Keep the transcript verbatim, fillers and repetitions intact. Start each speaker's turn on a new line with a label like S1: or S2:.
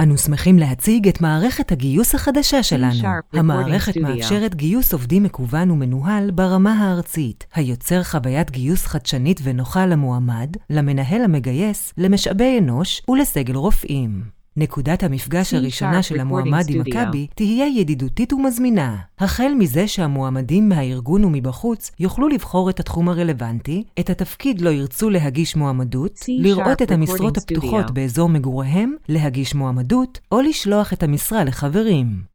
S1: אנו שמחים להציג את מערכת הגיוס החדשה שלנו.
S2: C-Sharp
S1: המערכת
S2: Recording Studio.
S1: מאפשרת גיוס עובדים מקוון ומנוהל ברמה הארצית, היוצר חוויית גיוס חדשנית ונוחה למועמד, למנהל המגייס, למשאבי אנוש ולסגל רופאים. נקודת המפגש
S2: C-Sharp
S1: הראשונה של המועמד
S2: Recording
S1: עם
S2: Studio.
S1: מכבי תהיה ידידותית ומזמינה. החל מזה שהמועמדים מהארגון ומבחוץ יוכלו לבחור את התחום הרלוונטי, את התפקיד לא ירצו להגיש מועמדות,
S2: C-Sharp
S1: לראות את המשרות
S2: Recording
S1: הפתוחות
S2: Studio.
S1: באזור מגוריהם, להגיש מועמדות או לשלוח את המשרה לחברים.